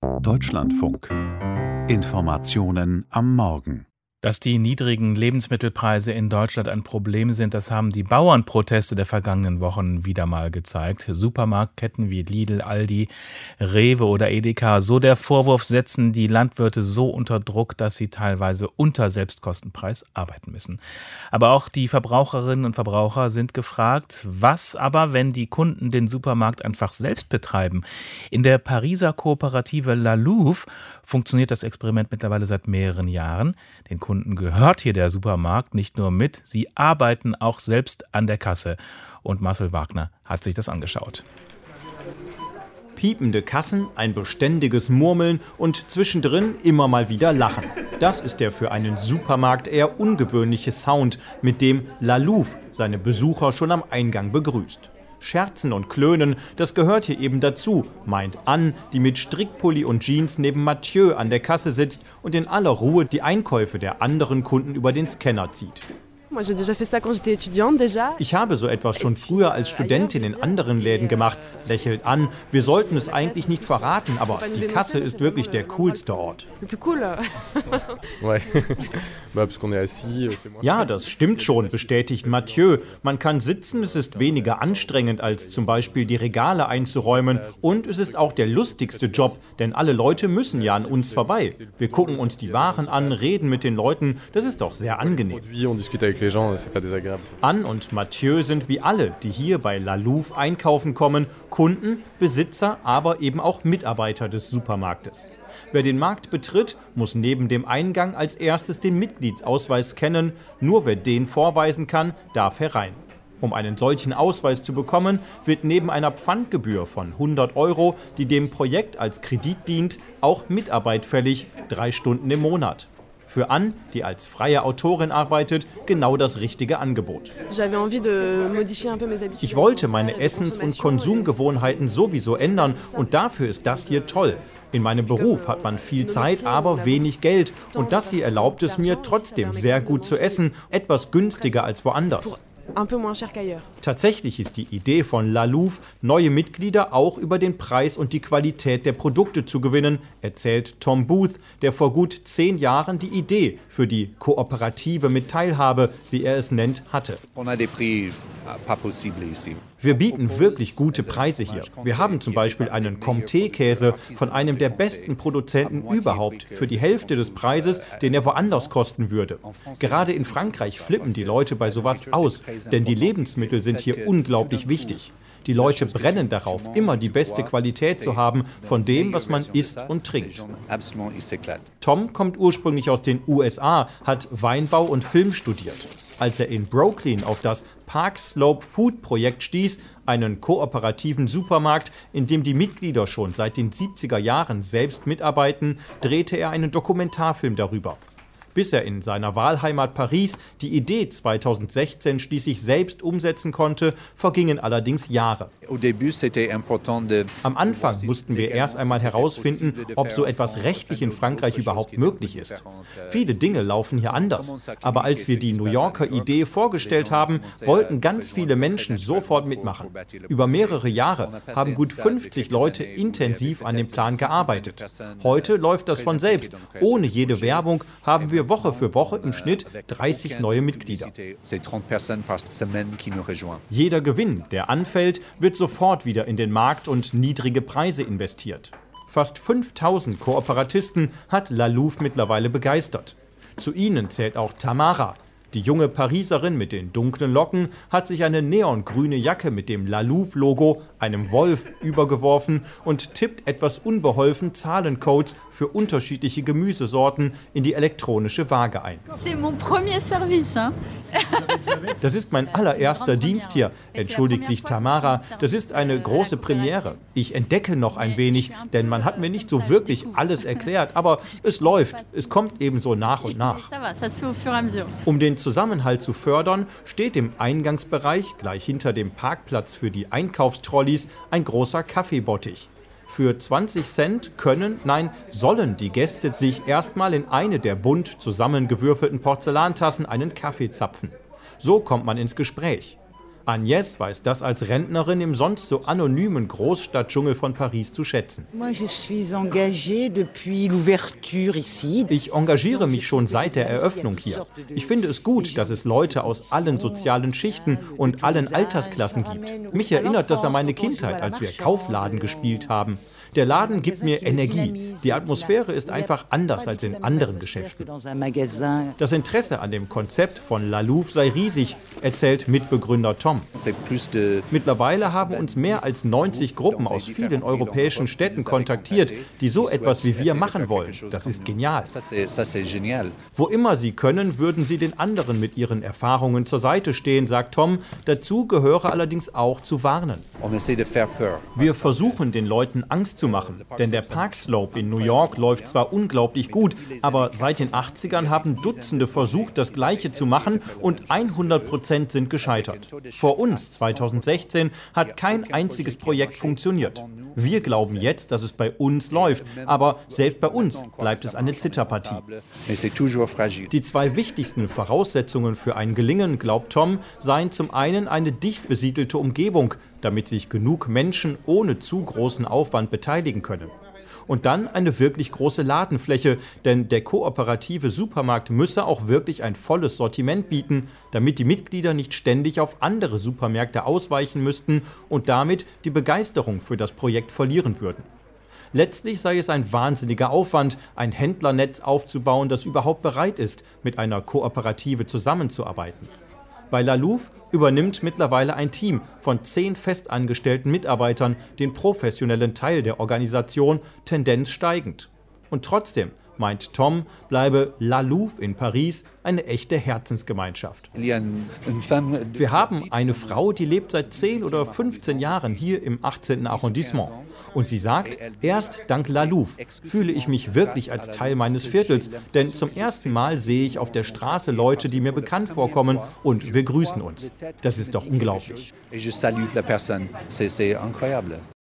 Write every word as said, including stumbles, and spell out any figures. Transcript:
Deutschlandfunk. Informationen am Morgen. Dass die niedrigen Lebensmittelpreise in Deutschland ein Problem sind, das haben die Bauernproteste der vergangenen Wochen wieder mal gezeigt. Supermarktketten wie Lidl, Aldi, Rewe oder Edeka, so der Vorwurf, setzen die Landwirte so unter Druck, dass sie teilweise unter Selbstkostenpreis arbeiten müssen. Aber auch die Verbraucherinnen und Verbraucher sind gefragt. Was aber, wenn die Kunden den Supermarkt einfach selbst betreiben? In der Pariser Kooperative La Louve funktioniert das Experiment mittlerweile seit mehreren Jahren. Den Kunden gehört hier der Supermarkt nicht nur mit, sie arbeiten auch selbst an der Kasse. Und Marcel Wagner hat sich das angeschaut. Piepende Kassen, ein beständiges Murmeln und zwischendrin immer mal wieder Lachen. Das ist der für einen Supermarkt eher ungewöhnliche Sound, mit dem La Louve seine Besucher schon am Eingang begrüßt. Scherzen und Klönen, das gehört hier eben dazu, meint Anne, die mit Strickpulli und Jeans neben Mathieu an der Kasse sitzt und in aller Ruhe die Einkäufe der anderen Kunden über den Scanner zieht. Ich habe so etwas schon früher als Studentin in anderen Läden gemacht, lächelt Anne. Wir sollten es eigentlich nicht verraten, aber die Kasse ist wirklich der coolste Ort. Ja, das stimmt schon, bestätigt Mathieu. Man kann sitzen, es ist weniger anstrengend, als zum Beispiel die Regale einzuräumen. Und es ist auch der lustigste Job, denn alle Leute müssen ja an uns vorbei. Wir gucken uns die Waren an, reden mit den Leuten, das ist doch sehr angenehm. Anne und Mathieu sind wie alle, die hier bei La Louve einkaufen kommen, Kunden, Besitzer, aber eben auch Mitarbeiter des Supermarktes. Wer den Markt betritt, muss neben dem Eingang als erstes den Mitgliedsausweis scannen. Nur wer den vorweisen kann, darf herein. Um einen solchen Ausweis zu bekommen, wird neben einer Pfandgebühr von hundert Euro, die dem Projekt als Kredit dient, auch Mitarbeit fällig, drei Stunden im Monat. Für Anne, die als freie Autorin arbeitet, genau das richtige Angebot. Ich wollte meine Essens- und Konsumgewohnheiten sowieso ändern und dafür ist das hier toll. In meinem Beruf hat man viel Zeit, aber wenig Geld und das hier erlaubt es mir trotzdem sehr gut zu essen, etwas günstiger als woanders. Tatsächlich ist die Idee von La Louve, neue Mitglieder auch über den Preis und die Qualität der Produkte zu gewinnen, erzählt Tom Booth, der vor gut zehn Jahren die Idee für die Kooperative mit Teilhabe, wie er es nennt, hatte. Wir bieten wirklich gute Preise hier. Wir haben zum Beispiel einen Comté-Käse von einem der besten Produzenten überhaupt für die Hälfte des Preises, den er woanders kosten würde. Gerade in Frankreich flippen die Leute bei sowas aus, denn die Lebensmittel sind hier unglaublich wichtig. Die Leute brennen darauf, immer die beste Qualität zu haben von dem, was man isst und trinkt. Tom kommt ursprünglich aus den U S A, hat Weinbau und Film studiert. Als er in Brooklyn auf das Park Slope Food Projekt stieß, einen kooperativen Supermarkt, in dem die Mitglieder schon seit den siebziger Jahren selbst mitarbeiten, drehte er einen Dokumentarfilm darüber. Bis er in seiner Wahlheimat Paris die Idee zweitausendsechzehn schließlich selbst umsetzen konnte, vergingen allerdings Jahre. Am Anfang mussten wir erst einmal herausfinden, ob so etwas rechtlich in Frankreich überhaupt möglich ist. Viele Dinge laufen hier anders. Aber als wir die New Yorker Idee vorgestellt haben, wollten ganz viele Menschen sofort mitmachen. Über mehrere Jahre haben gut fünfzig Leute intensiv an dem Plan gearbeitet. Heute läuft das von selbst. Ohne jede Werbung haben wir Woche für Woche im Schnitt dreißig neue Mitglieder. Jeder Gewinn, der anfällt, wird sofort wieder in den Markt und niedrige Preise investiert. Fast fünftausend Kooperatisten hat La Louve mittlerweile begeistert. Zu ihnen zählt auch Tamara. Die junge Pariserin mit den dunklen Locken hat sich eine neongrüne Jacke mit dem La Louve-Logo, einem Wolf, übergeworfen und tippt etwas unbeholfen Zahlencodes für unterschiedliche Gemüsesorten in die elektronische Waage ein. Das ist mein allererster Dienst hier, entschuldigt sich Tamara. Das ist eine große Premiere. Ich entdecke noch ein wenig, denn man hat mir nicht so wirklich alles erklärt, aber es läuft. Es kommt eben so nach und nach. Um den Zusammenhalt zu fördern, steht im Eingangsbereich, gleich hinter dem Parkplatz für die Einkaufstrolleys, ein großer Kaffeebottich. Für zwanzig Cent können, nein, sollen die Gäste sich erstmal in eine der bunt zusammengewürfelten Porzellantassen einen Kaffee zapfen. So kommt man ins Gespräch. Agnès weiß das als Rentnerin im sonst so anonymen Großstadtdschungel von Paris zu schätzen. Ich engagiere mich schon seit der Eröffnung hier. Ich finde es gut, dass es Leute aus allen sozialen Schichten und allen Altersklassen gibt. Mich erinnert das an meine Kindheit, als wir Kaufladen gespielt haben. Der Laden gibt mir Energie. Die Atmosphäre ist einfach anders als in anderen Geschäften. Das Interesse an dem Konzept von La Louve sei riesig, erzählt Mitbegründer Tom. Mittlerweile haben uns mehr als neunzig Gruppen aus vielen europäischen Städten kontaktiert, die so etwas wie wir machen wollen. Das ist genial. Wo immer sie können, würden sie den anderen mit ihren Erfahrungen zur Seite stehen, sagt Tom. Dazu gehöre allerdings auch zu warnen. Wir versuchen, den Leuten Angst zu machen, denn der Park Slope in New York läuft zwar unglaublich gut, aber seit den achtzigern haben Dutzende versucht, das Gleiche zu machen und hundert Prozent sind gescheitert. Vor uns, zweitausendsechzehn, hat kein einziges Projekt funktioniert. Wir glauben jetzt, dass es bei uns läuft, aber selbst bei uns bleibt es eine Zitterpartie. Die zwei wichtigsten Voraussetzungen für ein Gelingen, glaubt Tom, seien zum einen eine dicht besiedelte Umgebung, damit sich genug Menschen ohne zu großen Aufwand beteiligen können. Und dann eine wirklich große Ladenfläche, denn der kooperative Supermarkt müsse auch wirklich ein volles Sortiment bieten, damit die Mitglieder nicht ständig auf andere Supermärkte ausweichen müssten und damit die Begeisterung für das Projekt verlieren würden. Letztlich sei es ein wahnsinniger Aufwand, ein Händlernetz aufzubauen, das überhaupt bereit ist, mit einer Kooperative zusammenzuarbeiten. Bei La Louve übernimmt mittlerweile ein Team von zehn festangestellten Mitarbeitern den professionellen Teil der Organisation, Tendenz steigend. Und trotzdem, meint Tom, bleibe La Louve in Paris eine echte Herzensgemeinschaft. Wir haben eine Frau, die lebt seit zehn oder fünfzehn Jahren hier im achtzehnten Arrondissement. Und sie sagt, erst dank La Louve fühle ich mich wirklich als Teil meines Viertels, denn zum ersten Mal sehe ich auf der Straße Leute, die mir bekannt vorkommen und wir grüßen uns. Das ist doch unglaublich.